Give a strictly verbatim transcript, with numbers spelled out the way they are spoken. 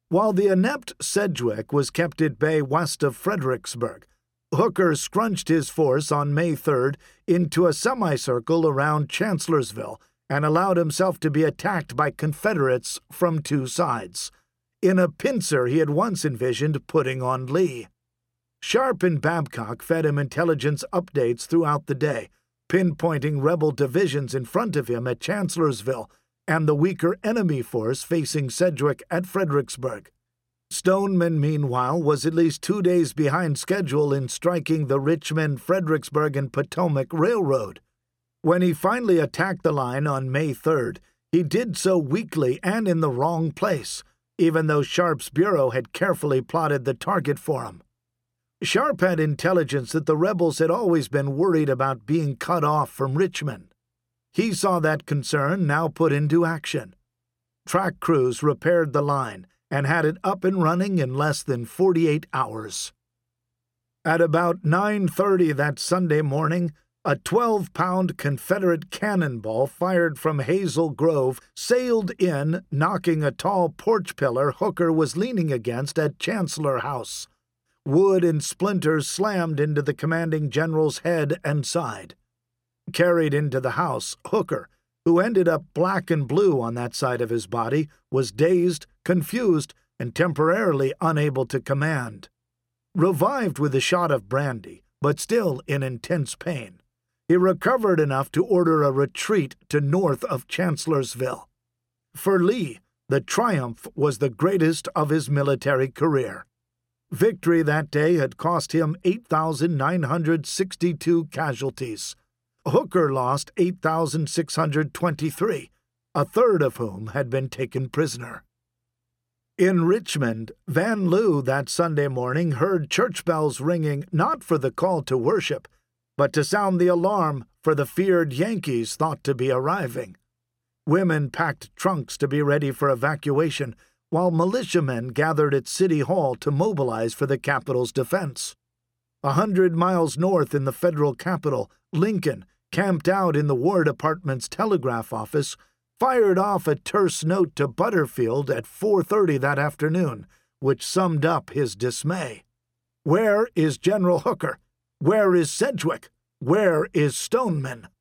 While the inept Sedgwick was kept at bay west of Fredericksburg, Hooker scrunched his force on May third into a semicircle around Chancellorsville and allowed himself to be attacked by Confederates from two sides, in a pincer he had once envisioned putting on Lee. Sharp and Babcock fed him intelligence updates throughout the day, pinpointing rebel divisions in front of him at Chancellorsville and the weaker enemy force facing Sedgwick at Fredericksburg. Stoneman, meanwhile, was at least two days behind schedule in striking the Richmond, Fredericksburg, and Potomac Railroad. When he finally attacked the line on May third, he did so weakly and in the wrong place, even though Sharp's bureau had carefully plotted the target for him. Sharp had intelligence that the rebels had always been worried about being cut off from Richmond. He saw that concern now put into action. Track crews repaired the line and had it up and running in less than forty-eight hours. At about nine thirty that Sunday morning, a twelve-pound Confederate cannonball fired from Hazel Grove sailed in, knocking a tall porch pillar Hooker was leaning against at Chancellor House. Wood and splinters slammed into the commanding general's head and side. Carried into the house, Hooker, who ended up black and blue on that side of his body, was dazed, confused, and temporarily unable to command. Revived with a shot of brandy, but still in intense pain, he recovered enough to order a retreat to north of Chancellorsville. For Lee, the triumph was the greatest of his military career. Victory that day had cost him eight thousand nine hundred sixty-two casualties. Hooker lost eight thousand six hundred twenty-three, a third of whom had been taken prisoner. In Richmond, Van Lew that Sunday morning heard church bells ringing not for the call to worship, but to sound the alarm for the feared Yankees thought to be arriving. Women packed trunks to be ready for evacuation, while militiamen gathered at City Hall to mobilize for the capital's defense. A hundred miles north in the federal capital, Lincoln, camped out in the War Department's telegraph office, fired off a terse note to Butterfield at four thirty that afternoon, which summed up his dismay. "Where is General Hooker? Where is Sedgwick? Where is Stoneman?"